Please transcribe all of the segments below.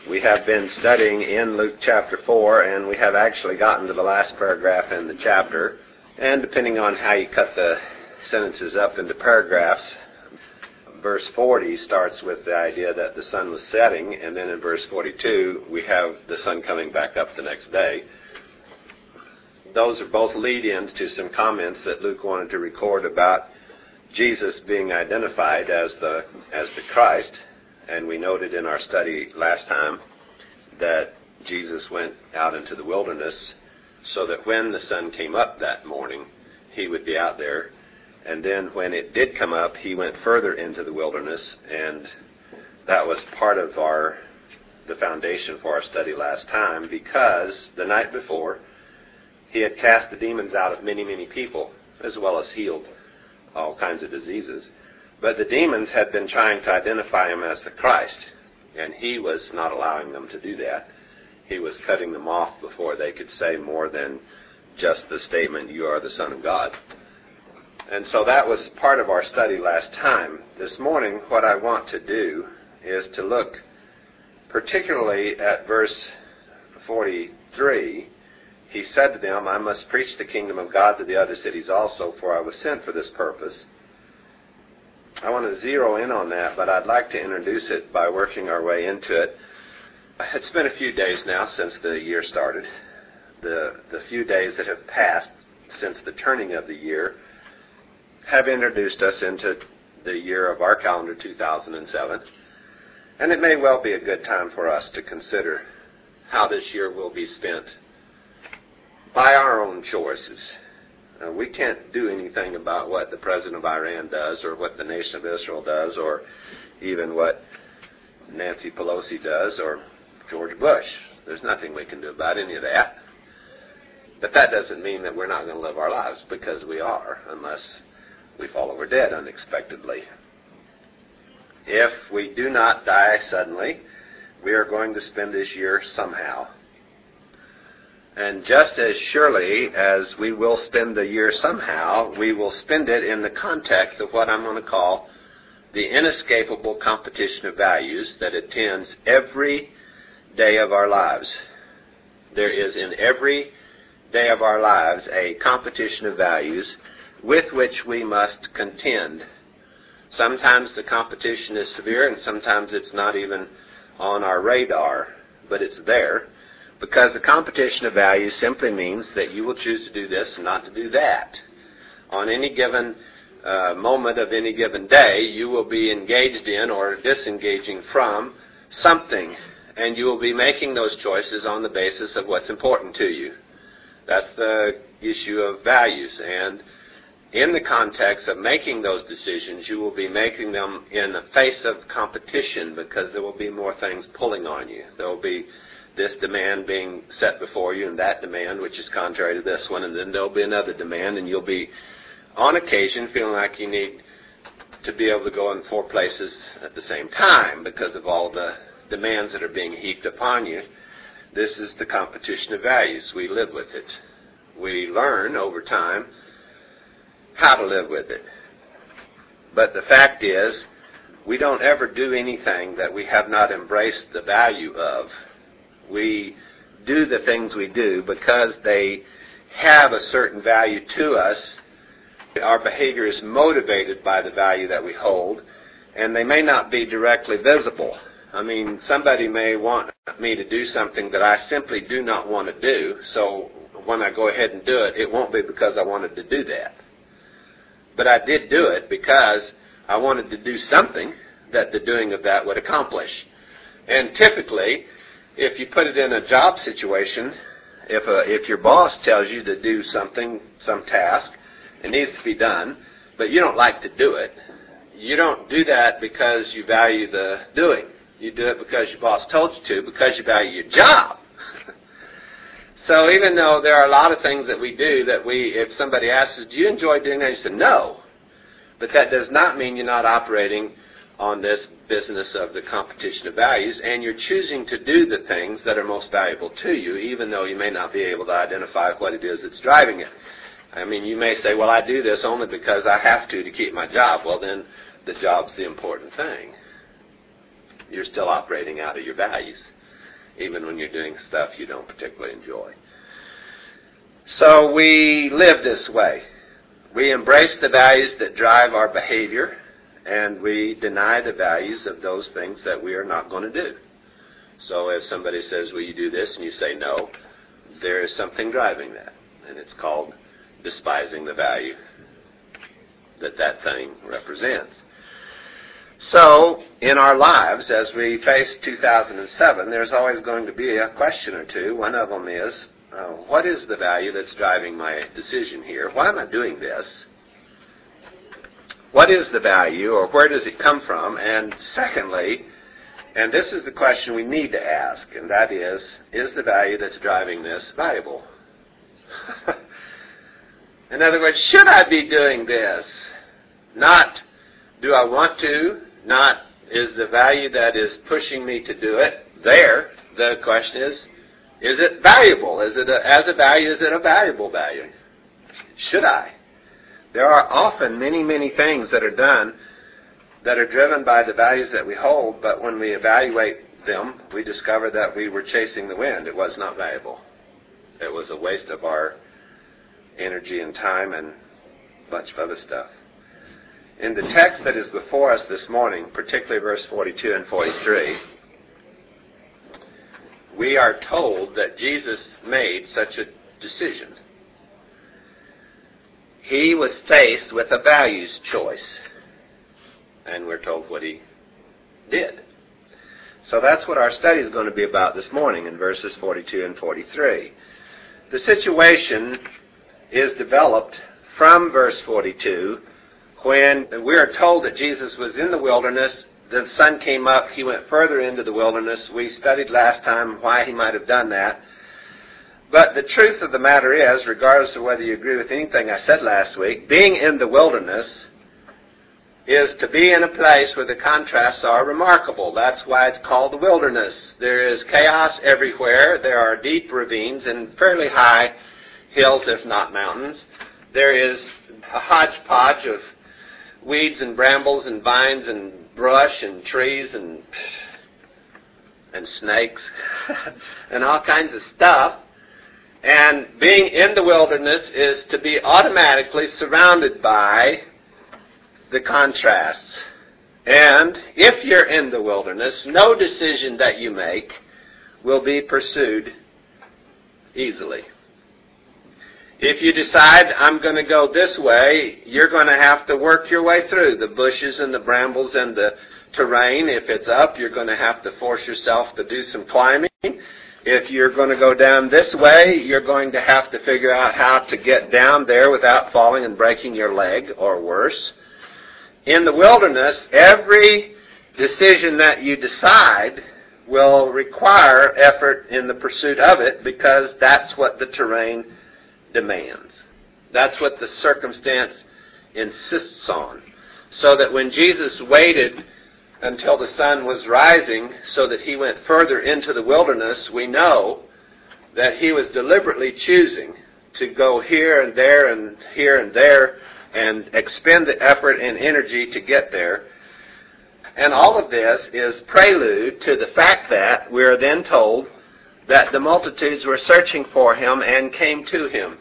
We have been studying in Luke chapter 4, and we have actually gotten to the last paragraph in the chapter. And depending on how you cut the sentences up into paragraphs, verse 40 starts with the idea that the sun was setting, and then in verse 42 we have the sun coming back up the next day. Those are both lead-ins to some comments that Luke wanted to record about Jesus being identified as the Christ. And we noted in our study last time that Jesus went out into the wilderness so that when the sun came up that morning, he would be out there. And then when it did come up, he went further into the wilderness, and that was part of the foundation for our study last time, because the night before, he had cast the demons out of many, many people, as well as healed all kinds of diseases. But the demons had been trying to identify him as the Christ, and he was not allowing them to do that. He was cutting them off before they could say more than just the statement, "You are the Son of God." And so that was part of our study last time. This morning, what I want to do is to look particularly at verse 43. He said to them, "I must preach the kingdom of God to the other cities also, for I was sent for this purpose." I want to zero in on that, but I'd like to introduce it by working our way into it. It's been a few days now since the year started. The few days that have passed since the turning of the year have introduced us into the year of our calendar, 2007. And it may well be a good time for us to consider how this year will be spent by our own choices. We can't do anything about what the president of Iran does, or what the nation of Israel does, or even what Nancy Pelosi does, or George Bush. There's nothing we can do about any of that. But that doesn't mean that we're not going to live our lives, because we are, unless we fall over dead unexpectedly. If we do not die suddenly, we are going to spend this year somehow. And just as surely as we will spend the year somehow, we will spend it in the context of what I'm going to call the inescapable competition of values that attends every day of our lives. There is in every day of our lives a competition of values with which we must contend. Sometimes the competition is severe, and sometimes it's not even on our radar, but it's there. Because the competition of values simply means that you will choose to do this and not to do that. On any given moment of any given day, you will be engaged in or disengaging from something, and you will be making those choices on the basis of what's important to you. That's the issue of values, and in the context of making those decisions, you will be making them in the face of competition, because there will be more things pulling on you. There will be this demand being set before you, and that demand which is contrary to this one, and then there'll be another demand, and you'll be on occasion feeling like you need to be able to go in 4 places at the same time because of all the demands that are being heaped upon you. This is the competition of values. We live with it. We learn over time how to live with it. But the fact is, we don't ever do anything that we have not embraced the value of. We do the things we do because they have a certain value to us. Our behavior is motivated by the value that we hold, and they may not be directly visible. I mean, somebody may want me to do something that I simply do not want to do, so when I go ahead and do it, it won't be because I wanted to do that. But I did do it because I wanted to do something that the doing of that would accomplish. And typically, if you put it in a job situation, if your boss tells you to do something, some task, it needs to be done, but you don't like to do it, you don't do that because you value the doing. You do it because your boss told you to, because you value your job. So even though there are a lot of things that we do that if somebody asks us, "Do you enjoy doing that?" you say, "No." But that does not mean you're not operating on this business of the competition of values, and you're choosing to do the things that are most valuable to you, even though you may not be able to identify what it is that's driving it. I mean, you may say, "Well, I do this only because I have to keep my job." Well, then the job's the important thing. You're still operating out of your values. even when you're doing stuff you don't particularly enjoy. So we live this way. We embrace the values that drive our behavior, and we deny the values of those things that we are not going to do. So if somebody says, will you do this, and you say no, there is something driving that, and it's called despising the value that that thing represents. So in our lives, as we face 2007, there's always going to be a question or two. One of them is, what is the value that's driving my decision here? Why am I doing this? What is the value, or where does it come from? And secondly, and this is the question we need to ask, and that is the value that's driving this valuable? In other words, should I be doing this? Not, do I want to? Not, is the value that is pushing me to do it there? The question is it valuable? Is it as a value, is it a valuable value? Should I? There are often many, many things that are done that are driven by the values that we hold, but when we evaluate them, we discover that we were chasing the wind. It was not valuable. It was a waste of our energy and time and a bunch of other stuff. In the text that is before us this morning, particularly verse 42 and 43, we are told that Jesus made such a decision. He was faced with a values choice, and we're told what he did. So that's what our study is going to be about this morning in verses 42 and 43. The situation is developed from verse 42 when we are told that Jesus was in the wilderness. The sun came up, he went further into the wilderness. We studied last time why he might have done that. But the truth of the matter is, regardless of whether you agree with anything I said last week, being in the wilderness is to be in a place where the contrasts are remarkable. That's why it's called the wilderness. There is chaos everywhere. There are deep ravines and fairly high hills, if not mountains. There is a hodgepodge of weeds and brambles and vines and brush and trees and snakes and all kinds of stuff. And being in the wilderness is to be automatically surrounded by the contrasts. And if you're in the wilderness, no decision that you make will be pursued easily. If you decide, I'm going to go this way, you're going to have to work your way through the bushes and the brambles and the terrain. If it's up, you're going to have to force yourself to do some climbing. If you're going to go down this way, you're going to have to figure out how to get down there without falling and breaking your leg or worse. In the wilderness, every decision that you decide will require effort in the pursuit of it, because that's what the terrain demands. That's what the circumstance insists on. So that when Jesus waited until the sun was rising so that he went further into the wilderness, we know that he was deliberately choosing to go here and there and here and there and expend the effort and energy to get there. And all of this is prelude to the fact that we are then told that the multitudes were searching for him and came to him.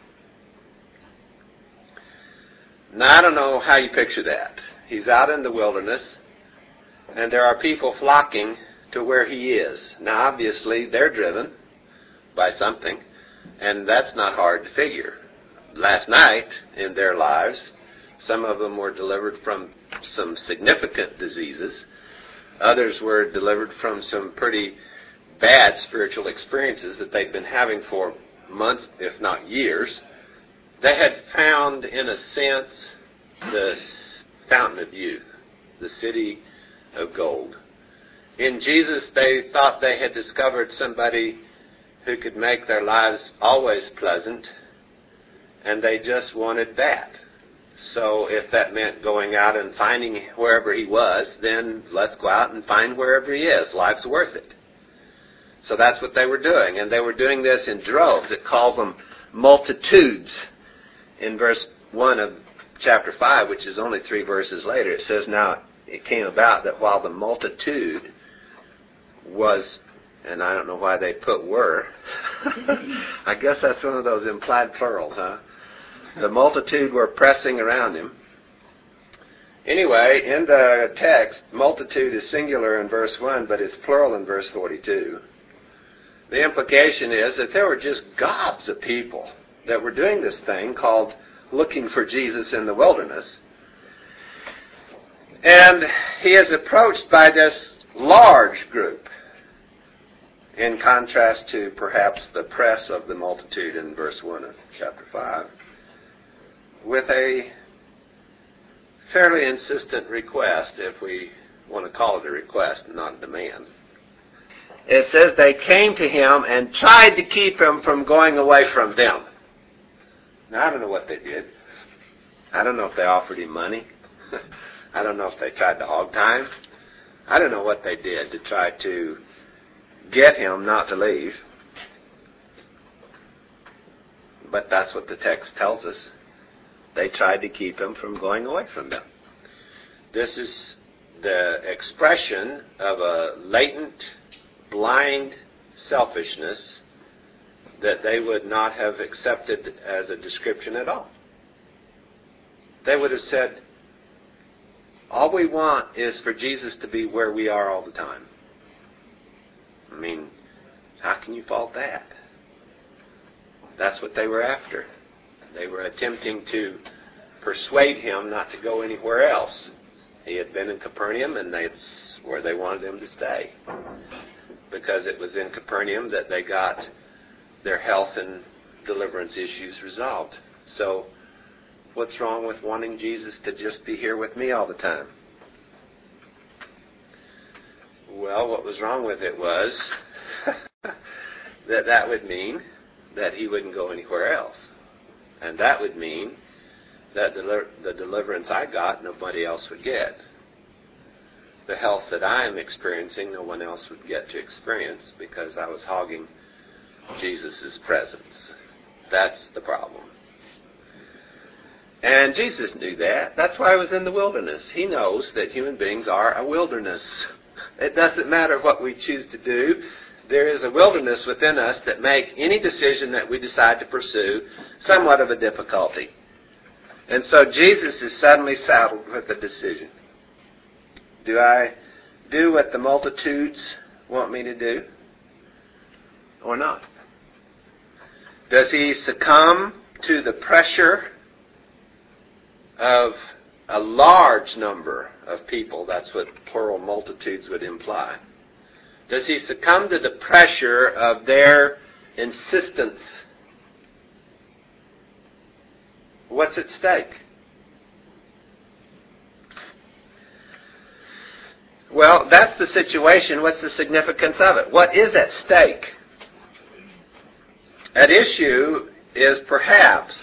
Now, I don't know how you picture that. He's out in the wilderness, and there are people flocking to where he is. Now, obviously, they're driven by something, and that's not hard to figure. Last night, in their lives, some of them were delivered from some significant diseases. Others were delivered from some pretty bad spiritual experiences that they'd been having for months, if not years. They had found, in a sense, the fountain of youth, the city of gold. In Jesus, they thought they had discovered somebody who could make their lives always pleasant, and they just wanted that. So if that meant going out and finding wherever he was, then let's go out and find wherever he is. Life's worth it. So that's what they were doing, and they were doing this in droves. It calls them multitudes. In verse 1 of chapter 5, which is only 3 verses later, it says, now it came about that while the multitude was And I don't know why they put were. I guess that's one of those implied plurals, huh? The multitude were pressing around him. Anyway, in the text, multitude is singular in verse 1, but it's plural in verse 42. The implication is that there were just gobs of people that were doing this thing called looking for Jesus in the wilderness. And he is approached by this large group, in contrast to perhaps the press of the multitude in verse 1 of chapter 5, with a fairly insistent request, if we want to call it a request and not a demand. It says they came to him and tried to keep him from going away from them. Now, I don't know what they did. I don't know if they offered him money. I don't know if they tried to hog tie him. I don't know what they did to try to get him not to leave. But that's what the text tells us. They tried to keep him from going away from them. This is the expression of a latent, blind selfishness that they would not have accepted as a description at all. They would have said, all we want is for Jesus to be where we are all the time. I mean, how can you fault that? That's what they were after. They were attempting to persuade him not to go anywhere else. He had been in Capernaum, and that's where they wanted him to stay. Because it was in Capernaum that they got their health and deliverance issues resolved. So, what's wrong with wanting Jesus to just be here with me all the time? Well, what was wrong with it was that would mean that he wouldn't go anywhere else. And that would mean that the deliverance I got, nobody else would get. The health that I am experiencing, no one else would get to experience because I was hogging Jesus' presence. That's the problem. And Jesus knew that. That's why he was in the wilderness. He knows that human beings are a wilderness. It doesn't matter what we choose to do. There is a wilderness within us that make any decision that we decide to pursue somewhat of a difficulty. And so Jesus is suddenly saddled with a decision. Do I do what the multitudes want me to do or not? Does he succumb to the pressure of a large number of people? That's what plural multitudes would imply. Does he succumb to the pressure of their insistence? What's at stake? Well, that's the situation. What's the significance of it? What is at stake? At issue is perhaps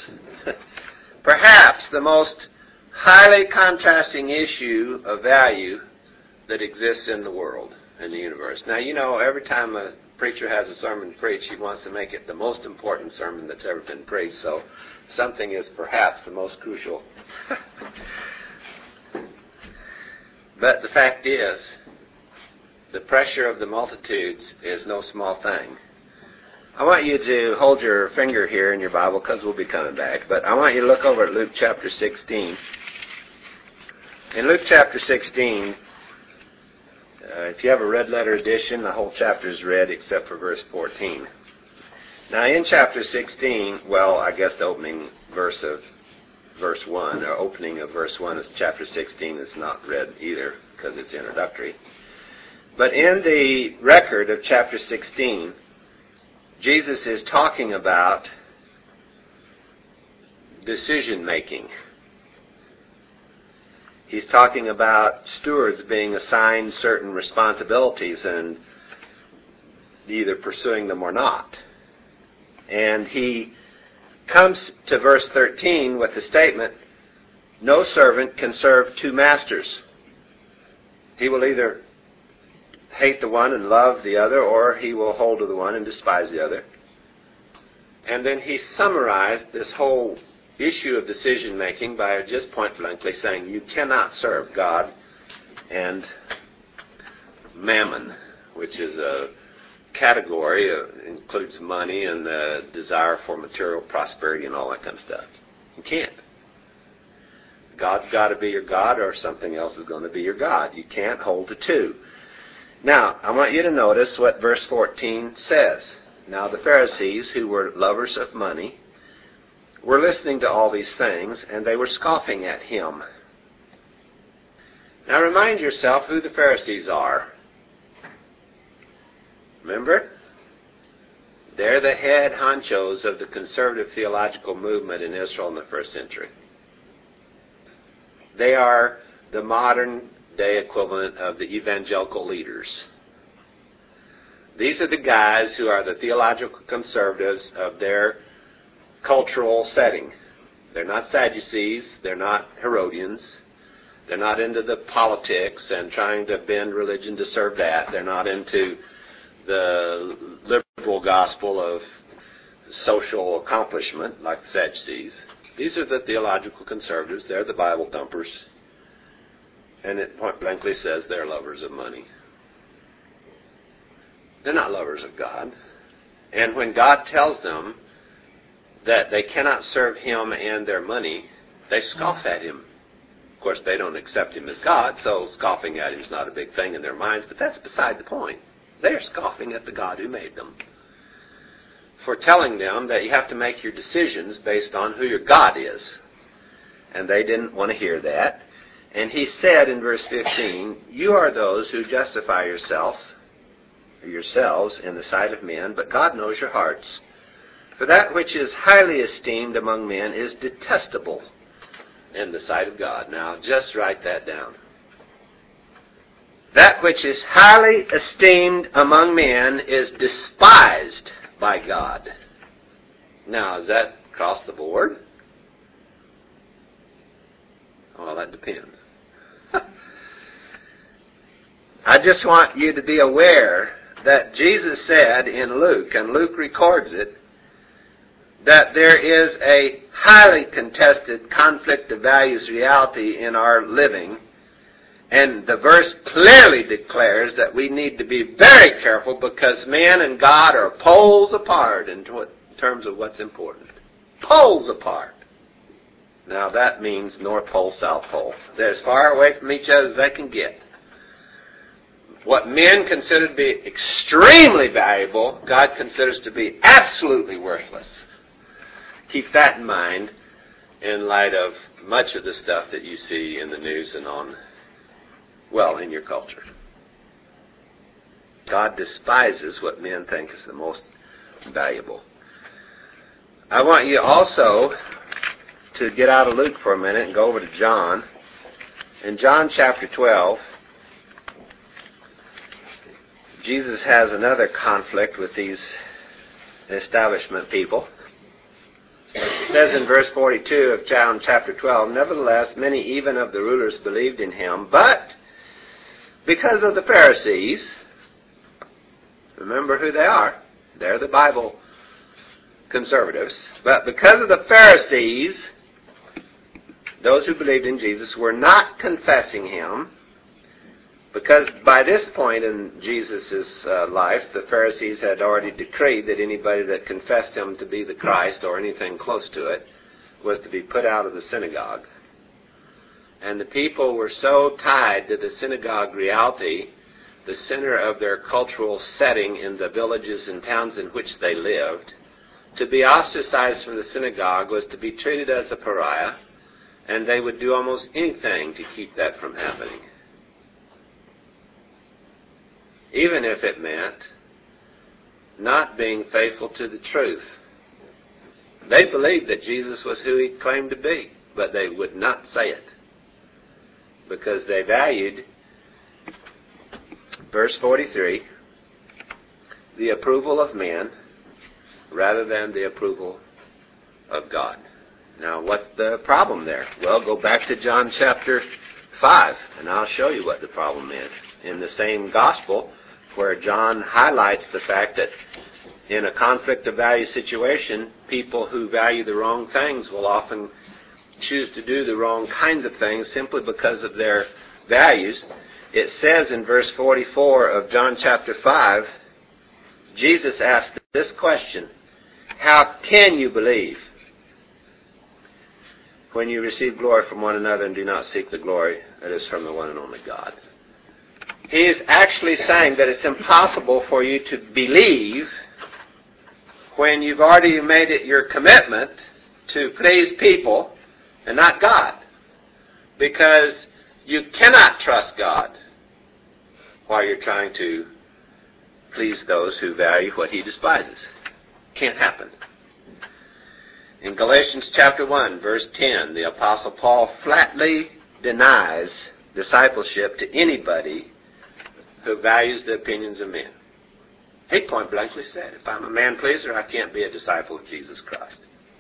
the most highly contrasting issue of value that exists in the world, in the universe. Now, you know, every time a preacher has a sermon preached, he wants to make it the most important sermon that's ever been preached, so something is perhaps the most crucial. But the fact is, the pressure of the multitudes is no small thing. I want you to hold your finger here in your Bible because we'll be coming back, but I want you to look over at Luke chapter 16. In Luke chapter 16, if you have a red letter edition, the whole chapter is red except for verse 14. Now in chapter 16, well, I guess the opening verse of verse 1, or opening of verse 1 is chapter 16 is not read either because it's introductory. But in the record of chapter 16, Jesus is talking about decision making. He's talking about stewards being assigned certain responsibilities and either pursuing them or not. And he comes to verse 13 with the statement, no servant can serve two masters. He will either hate the one and love the other, or he will hold to the one and despise the other. And then he summarized this whole issue of decision making by just point blankly saying you cannot serve God and mammon, which is a category includes money and the desire for material prosperity and all that kind of stuff. You can't. God's got to be your God, or something else is going to be your God. You can't hold the two. Now, I want you to notice what verse 14 says. Now the Pharisees, who were lovers of money, were listening to all these things, and they were scoffing at him. Now remind yourself who the Pharisees are. Remember? They're the head honchos of the conservative theological movement in Israel in the first century. They are the modern day equivalent of the evangelical leaders. These are the guys who are the theological conservatives of their cultural setting. They're not Sadducees, they're not Herodians, they're not into the politics and trying to bend religion to serve that. They're not into the liberal gospel of social accomplishment like the Sadducees. These are the theological conservatives. They're the Bible thumpers. And it point blankly says they're lovers of money. They're not lovers of God. And when God tells them that they cannot serve Him and their money, they scoff at Him. Of course, they don't accept Him as God, so scoffing at Him is not a big thing in their minds, but that's beside the point. They are scoffing at the God who made them for telling them that you have to make your decisions based on who your God is. And they didn't want to hear that. And He said in verse 15, "You are those who justify yourselves in the sight of men, but God knows your hearts. For that which is highly esteemed among men is detestable in the sight of God." Now, just write that down. That which is highly esteemed among men is despised by God. Now, is that across the board? Well, that depends. I just want you to be aware that Jesus said in Luke, and Luke records it, that there is a highly contested conflict of values reality in our living. And the verse clearly declares that we need to be very careful because man and God are poles apart in terms of what's important. Poles apart. Now that means North Pole, South Pole. They're as far away from each other as they can get. What men consider to be extremely valuable, God considers to be absolutely worthless. Keep that in mind in light of much of the stuff that you see in the news and in your culture. God despises what men think is the most valuable. I want you also to get out of Luke for a minute and go over to John. In John chapter 12, Jesus has another conflict with these establishment people. It says in verse 42 of John chapter 12, "Nevertheless, many even of the rulers believed in him, but because of the Pharisees," remember who they are, they're the Bible conservatives, "but because of the Pharisees, those who believed in Jesus were not confessing him," because by this point in Jesus' life, the Pharisees had already decreed that anybody that confessed him to be the Christ or anything close to it was to be put out of the synagogue. And the people were so tied to the synagogue reality, the center of their cultural setting in the villages and towns in which they lived, to be ostracized from the synagogue was to be treated as a pariah, and they would do almost anything to keep that from happening. Even if it meant not being faithful to the truth. They believed that Jesus was who he claimed to be, but they would not say it because they valued, verse 43, the approval of men rather than the approval of God. Now, what's the problem there? Well, go back to John chapter 5, and I'll show you what the problem is. In the same gospel, where John highlights the fact that in a conflict of value situation, people who value the wrong things will often choose to do the wrong kinds of things simply because of their values. It says in verse 44 of John chapter 5, Jesus asked this question: how can you believe when you receive glory from one another and do not seek the glory that is from the one and only God? He is actually saying that it's impossible for you to believe when you've already made it your commitment to please people and not God, because you cannot trust God while you're trying to please those who value what He despises. Can't happen. In Galatians chapter 1, verse 10, the Apostle Paul flatly denies discipleship to anybody who values the opinions of men. He point blankly said, if I'm a man pleaser, I can't be a disciple of Jesus Christ.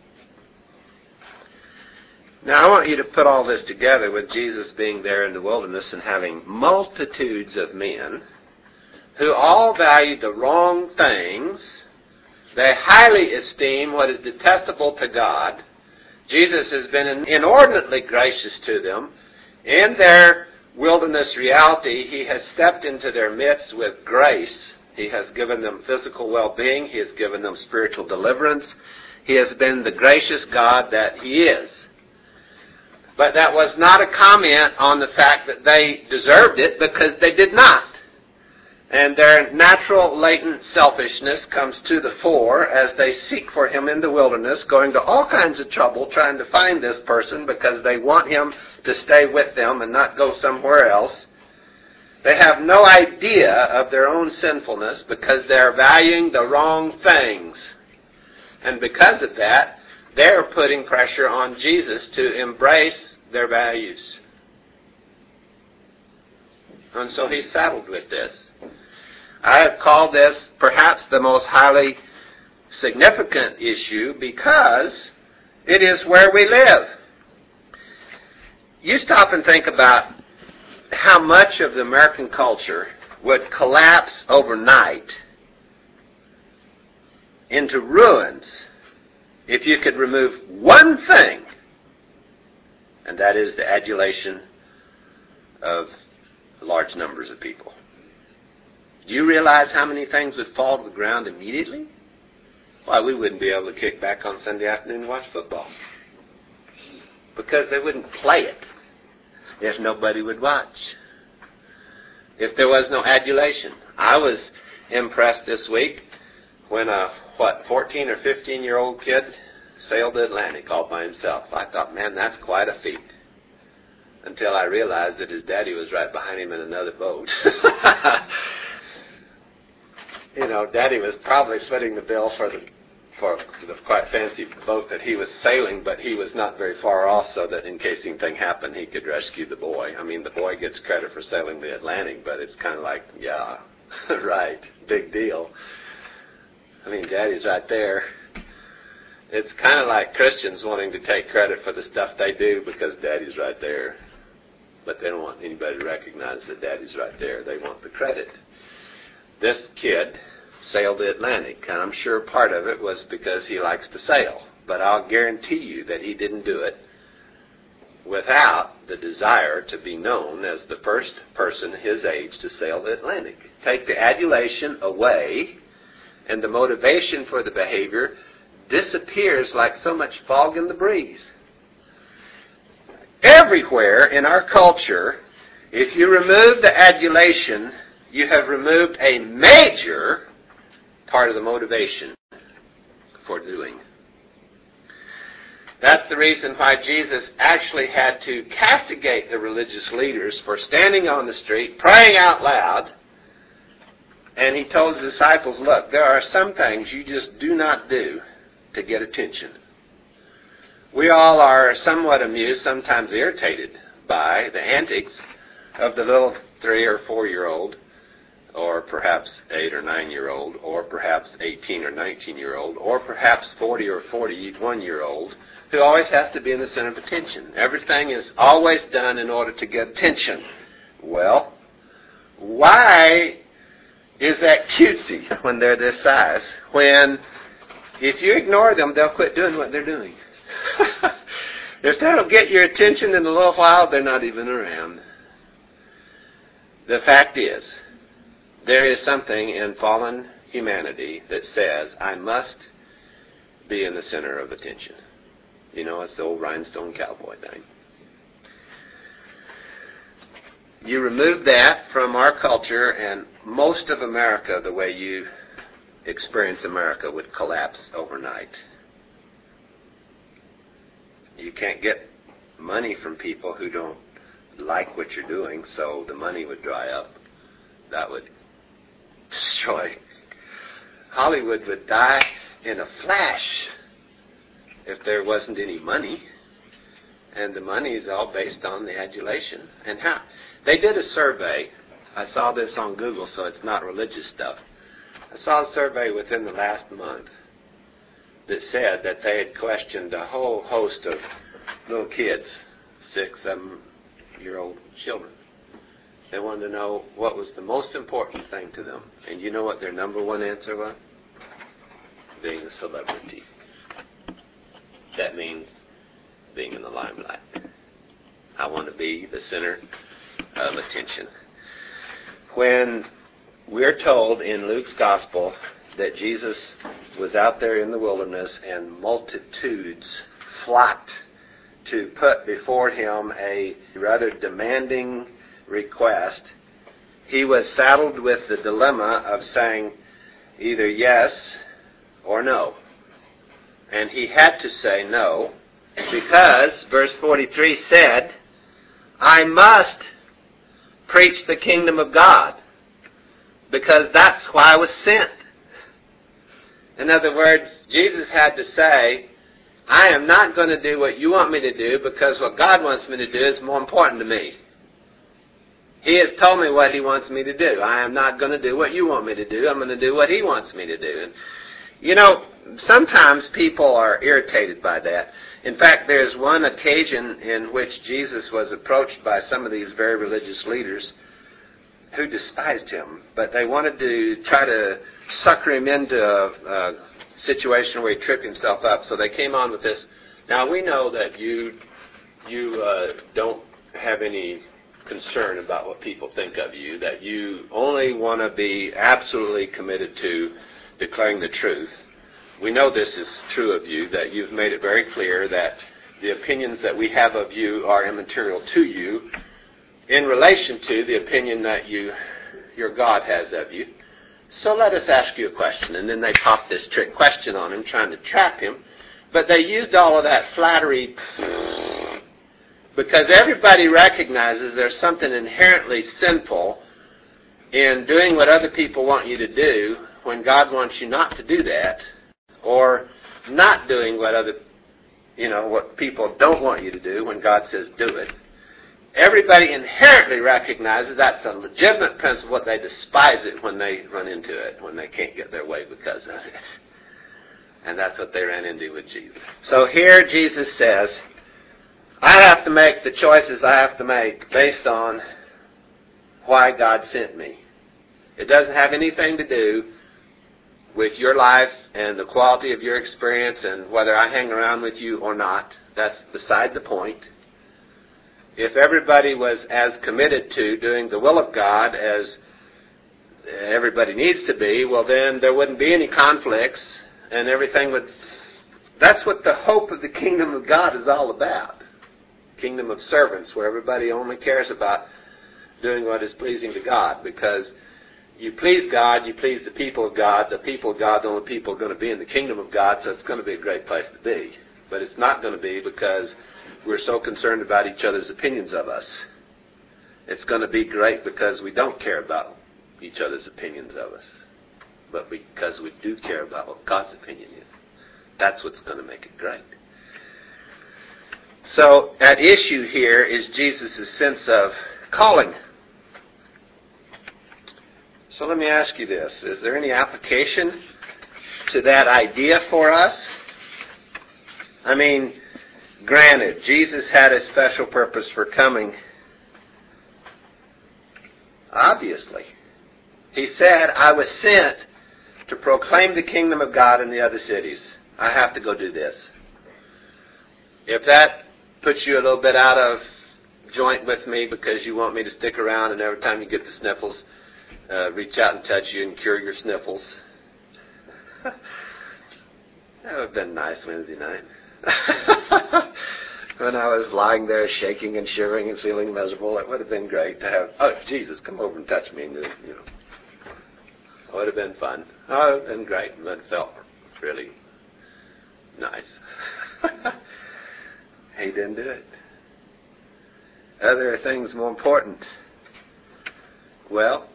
Now I want you to put all this together with Jesus being there in the wilderness and having multitudes of men who all value the wrong things. They highly esteem what is detestable to God. Jesus has been inordinately gracious to them. In their wilderness reality, He has stepped into their midst with grace. He has given them physical well-being. He has given them spiritual deliverance. He has been the gracious God that He is. But that was not a comment on the fact that they deserved it, because they did not. And their natural latent selfishness comes to the fore as they seek for Him in the wilderness, going to all kinds of trouble trying to find this person because they want Him to stay with them and not go somewhere else. They have no idea of their own sinfulness because they're valuing the wrong things. And because of that, they're putting pressure on Jesus to embrace their values. And so He's saddled with this. I have called this perhaps the most highly significant issue because it is where we live. You stop and think about how much of the American culture would collapse overnight into ruins if you could remove one thing, and that is the adulation of large numbers of people. Do you realize how many things would fall to the ground immediately? Why, we wouldn't be able to kick back on Sunday afternoon and watch football, because they wouldn't play it if nobody would watch, if there was no adulation. I was impressed this week when a 14 or 15-year-old kid sailed the Atlantic all by himself. I thought, man, that's quite a feat. Until I realized that his daddy was right behind him in another boat. You know, Daddy was probably footing the bill for the quite fancy boat that he was sailing, but he was not very far off, so that in case anything happened, he could rescue the boy. I mean, the boy gets credit for sailing the Atlantic, but it's kind of like, yeah, right, big deal. I mean, Daddy's right there. It's kind of like Christians wanting to take credit for the stuff they do because Daddy's right there. But they don't want anybody to recognize that Daddy's right there. They want the credit. This kid sailed the Atlantic, and I'm sure part of it was because he likes to sail. But I'll guarantee you that he didn't do it without the desire to be known as the first person his age to sail the Atlantic. Take the adulation away, and the motivation for the behavior disappears like so much fog in the breeze. Everywhere in our culture, if you remove the adulation, you have removed a major part of the motivation for doing. That's the reason why Jesus actually had to castigate the religious leaders for standing on the street, praying out loud, and He told His disciples, look, there are some things you just do not do to get attention. We all are somewhat amused, sometimes irritated by the antics of the little 3 or 4-year-old, or perhaps 8 or 9-year-old, or perhaps 18 or 19-year-old, or perhaps 40 or 41-year-old, who always has to be in the center of attention. Everything is always done in order to get attention. Well, why is that cutesy when they're this size? When, if you ignore them, they'll quit doing what they're doing. If they don't get your attention in a little while, they're not even around. The fact is, there is something in fallen humanity that says, I must be in the center of attention. You know, it's the old rhinestone cowboy thing. You remove that from our culture, and most of America, the way you experience America, would collapse overnight. You can't get money from people who don't like what you're doing, so the money would dry up. That would destroy. Hollywood would die in a flash if there wasn't any money. And the money is all based on the adulation. And how? They did a survey. I saw this on Google, so it's not religious stuff. I saw a survey within the last month that said that they had questioned a whole host of little kids, 6, 7-year-old children. They wanted to know what was the most important thing to them. And you know what their number one answer was? Being a celebrity. That means being in the limelight. I want to be the center of attention. When we're told in Luke's Gospel that Jesus was out there in the wilderness and multitudes flocked to put before him a rather demanding request, he was saddled with the dilemma of saying either yes or no. And he had to say no, because verse 43 said, I must preach the kingdom of God, because that's why I was sent. In other words, Jesus had to say, I am not going to do what you want me to do, because what God wants me to do is more important to me. He has told me what he wants me to do. I am not going to do what you want me to do. I'm going to do what he wants me to do. And, you know, sometimes people are irritated by that. In fact, there's one occasion in which Jesus was approached by some of these very religious leaders who despised him, but they wanted to try to sucker him into a situation where he tripped himself up. So they came on with this. Now, we know that you don't have any concern about what people think of you, that you only want to be absolutely committed to declaring the truth. We know this is true of you, that you've made it very clear that the opinions that we have of you are immaterial to you in relation to the opinion that your God has of you. So let us ask you a question. And then they popped this trick question on him, trying to trap him. But they used all of that flattery because everybody recognizes there's something inherently sinful in doing what other people want you to do when God wants you not to do that, or not doing what people don't want you to do when God says do it. Everybody inherently recognizes that's a legitimate principle, but they despise it when they run into it, when they can't get their way because of it. And that's what they ran into with Jesus. So here Jesus says, I have to make the choices I have to make based on why God sent me. It doesn't have anything to do with your life and the quality of your experience and whether I hang around with you or not. That's beside the point. If everybody was as committed to doing the will of God as everybody needs to be, well then there wouldn't be any conflicts and everything would... That's what the hope of the kingdom of God is all about. Kingdom of servants, where everybody only cares about doing what is pleasing to God, because you please God, you please the people of God. The people of God are the only people going to be in the kingdom of God, so it's going to be a great place to be. But it's not going to be because we're so concerned about each other's opinions of us. It's going to be great because we don't care about each other's opinions of us, but because we do care about what God's opinion is. That's what's going to make it great. So at issue here is Jesus' sense of calling. So let me ask you this. Is there any application to that idea for us? I mean, granted, Jesus had a special purpose for coming. Obviously. He said, I was sent to proclaim the kingdom of God in the other cities. I have to go do this. If that puts you a little bit out of joint with me because you want me to stick around and every time you get the sniffles, reach out and touch you and cure your sniffles, That would have been nice Wednesday night. When I was lying there shaking and shivering and feeling miserable, it would have been great to have, oh, Jesus, come over and touch me. And, it would have been fun. Oh, it would have been great. And it felt really nice. He didn't do it. Other things more important. Well,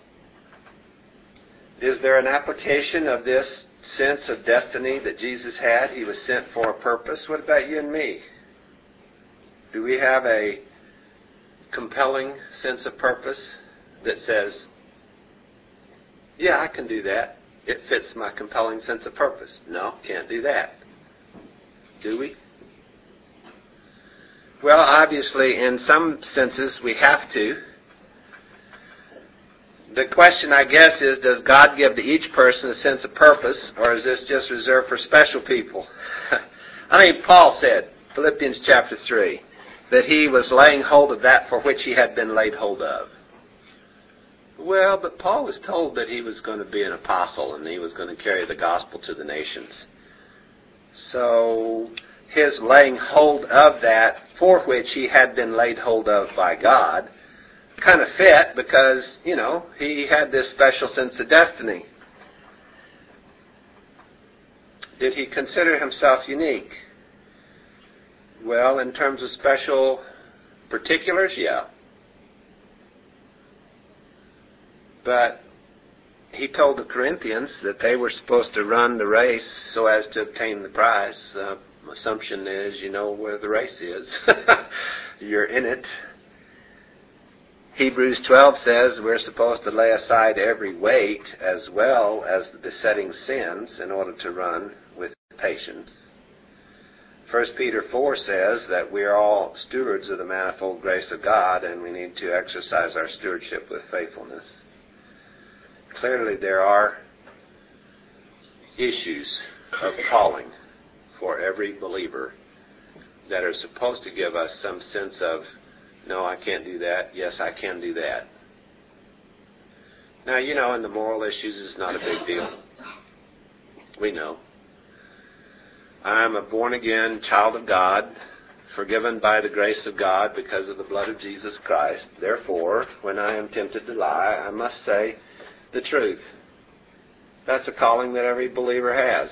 is there an application of this sense of destiny that Jesus had? He was sent for a purpose. What about you and me? Do we have a compelling sense of purpose that says, yeah, I can do that. It fits my compelling sense of purpose. No, can't do that. Do we? Well, obviously, in some senses, we have to. The question, I guess, is, does God give to each person a sense of purpose, or is this just reserved for special people? Paul said, Philippians chapter 3, that he was laying hold of that for which he had been laid hold of. Well, but Paul was told that he was going to be an apostle and he was going to carry the gospel to the nations. So his laying hold of that for which he had been laid hold of by God kind of fit because, he had this special sense of destiny. Did he consider himself unique? Well, in terms of special particulars, yeah. But he told the Corinthians that they were supposed to run the race so as to obtain the prize. Assumption is you know where the race is. You're in it. Hebrews 12 says we're supposed to lay aside every weight as well as the besetting sins in order to run with patience. 1 Peter 4 says that we are all stewards of the manifold grace of God and we need to exercise our stewardship with faithfulness. Clearly there are issues of calling for every believer that are supposed to give us some sense of, no, I can't do that. Yes, I can do that. Now, in the moral issues, it's not a big deal. We know. I'm a born-again child of God, forgiven by the grace of God because of the blood of Jesus Christ. Therefore, when I am tempted to lie, I must say the truth. That's a calling that every believer has.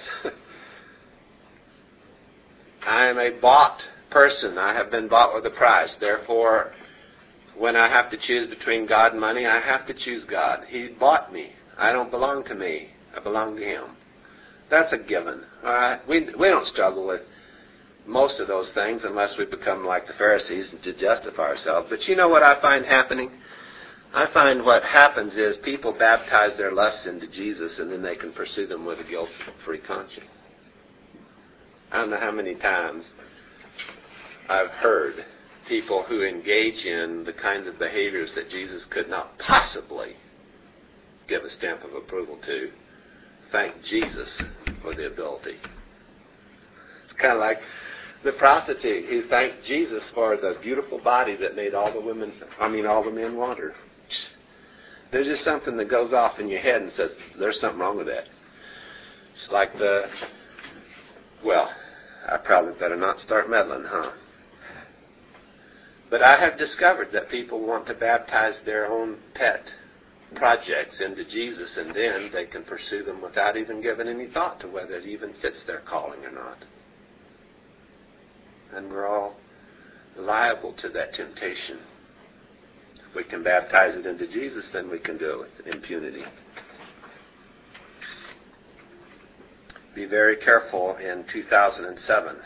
I am a bought person. I have been bought with a price. Therefore, when I have to choose between God and money, I have to choose God. He bought me. I don't belong to me. I belong to Him. That's a given. All right? We don't struggle with most of those things unless we become like the Pharisees and to justify ourselves. But you know what I find happening? I find what happens is people baptize their lusts into Jesus and then they can pursue them with a guilt-free conscience. I don't know how many times I've heard people who engage in the kinds of behaviors that Jesus could not possibly give a stamp of approval to thank Jesus for the ability. It's kind of like the prostitute who thanked Jesus for the beautiful body that made all the men want her. There's just something that goes off in your head and says, there's something wrong with that. It's like I probably better not start meddling, huh? But I have discovered that people want to baptize their own pet projects into Jesus, and then they can pursue them without even giving any thought to whether it even fits their calling or not. And we're all liable to that temptation. If we can baptize it into Jesus, then we can do it with impunity. Be very careful in 2007.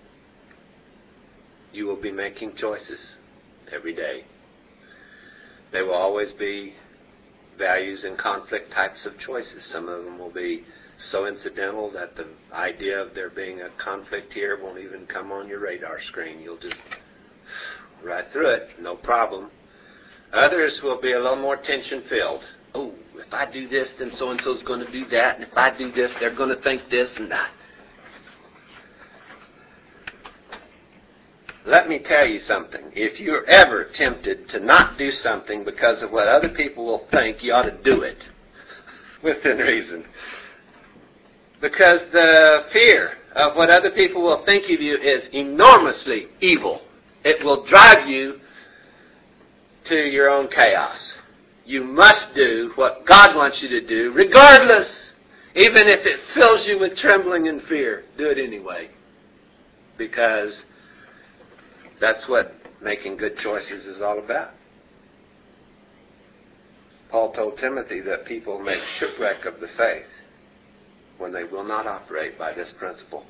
You will be making choices every day. They will always be values and conflict types of choices. Some of them will be so incidental that the idea of there being a conflict here won't even come on your radar screen. You'll just ride through it, no problem. Others will be a little more tension-filled. Oh, if I do this, then so-and-so's going to do that, and if I do this, they're going to think this and that. Let me tell you something. If you're ever tempted to not do something because of what other people will think, you ought to do it within reason. Because the fear of what other people will think of you is enormously evil. It will drive you to your own chaos. You must do what God wants you to do, regardless. Even if it fills you with trembling and fear, do it anyway. Because that's what making good choices is all about. Paul told Timothy that people make shipwreck of the faith when they will not operate by this principle.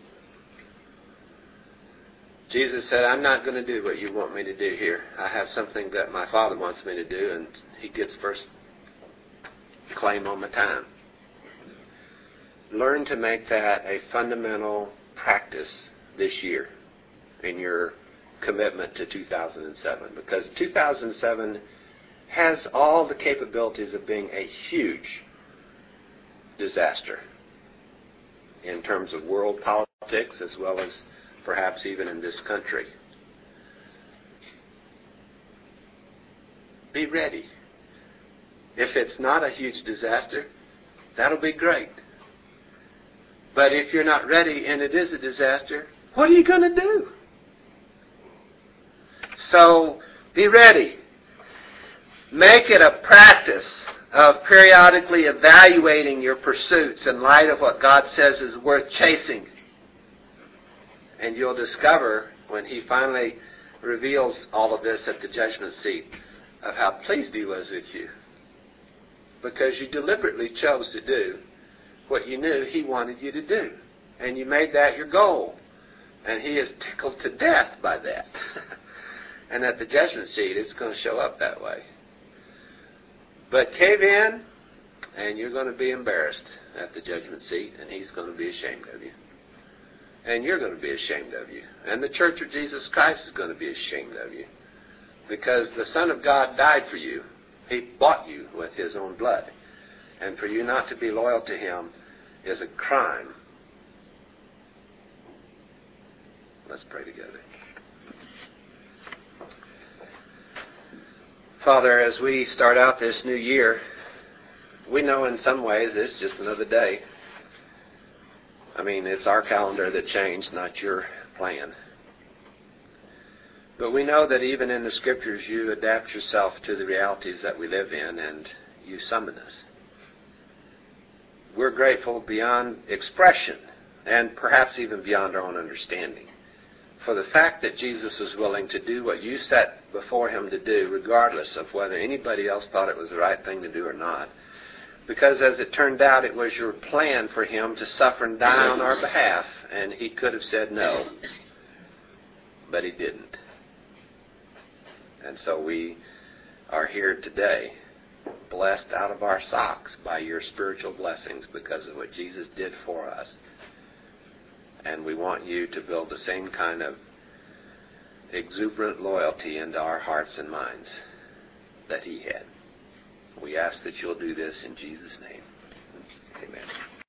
Jesus said, I'm not going to do what you want me to do here. I have something that my Father wants me to do, and He gets first claim on my time. Learn to make that a fundamental practice this year in your commitment to 2007. Because 2007 has all the capabilities of being a huge disaster in terms of world politics as well as perhaps even in this country. Be ready. If it's not a huge disaster, that'll be great. But if you're not ready and it is a disaster, what are you going to do? So, be ready. Make it a practice of periodically evaluating your pursuits in light of what God says is worth chasing. And you'll discover, when He finally reveals all of this at the judgment seat, of how pleased He was with you. Because you deliberately chose to do what you knew He wanted you to do. And you made that your goal. And He is tickled to death by that. And at the judgment seat, it's going to show up that way. But cave in, and you're going to be embarrassed at the judgment seat, and He's going to be ashamed of you. And you're going to be ashamed of you. And the Church of Jesus Christ is going to be ashamed of you. Because the Son of God died for you. He bought you with His own blood. And for you not to be loyal to Him is a crime. Let's pray together. Father, as we start out this new year, we know in some ways it's just another day. I mean, it's our calendar that changed, not your plan. But we know that even in the Scriptures you adapt yourself to the realities that we live in, and you summon us. We're grateful beyond expression, and perhaps even beyond our own understanding, for the fact that Jesus was willing to do what you set before Him to do, regardless of whether anybody else thought it was the right thing to do or not. Because as it turned out, it was your plan for Him to suffer and die on our behalf, and He could have said no, but He didn't. And so we are here today, blessed out of our socks by your spiritual blessings because of what Jesus did for us. And we want you to build the same kind of exuberant loyalty into our hearts and minds that He had. We ask that you'll do this in Jesus' name. Amen.